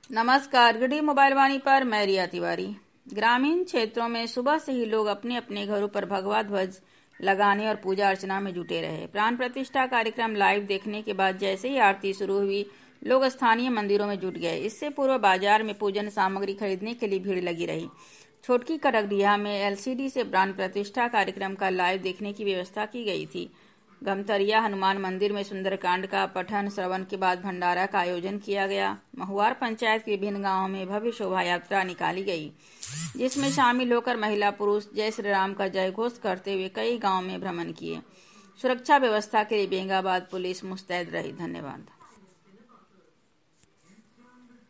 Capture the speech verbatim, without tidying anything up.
नमस्कार, गढ़ी मोबाइल वाणी पर मैं रिया तिवारी। ग्रामीण क्षेत्रों में सुबह से ही लोग अपने अपने घरों पर भगवा ध्वज लगाने और पूजा अर्चना में जुटे रहे। प्राण प्रतिष्ठा कार्यक्रम लाइव देखने के बाद जैसे ही आरती शुरू हुई, लोग स्थानीय मंदिरों में जुट गए। इससे पूर्व बाजार में पूजन सामग्री खरीदने के लिए भीड़ लगी रही। छोटकी कटकडिहा में एलसीडी से प्राण प्रतिष्ठा कार्यक्रम का लाइव देखने की व्यवस्था की गई थी। गमतरिया हनुमान मंदिर में सुंदरकांड का पठन श्रवण के बाद भंडारा का आयोजन किया गया। महुआर पंचायत के विभिन्न गांवों में भव्य शोभा यात्रा निकाली गई, जिसमें शामिल होकर महिला पुरुष जय श्री राम का जय घोष करते हुए कई गांवों में भ्रमण किए। सुरक्षा व्यवस्था के लिए बेंगाबाद पुलिस मुस्तैद रही। धन्यवाद।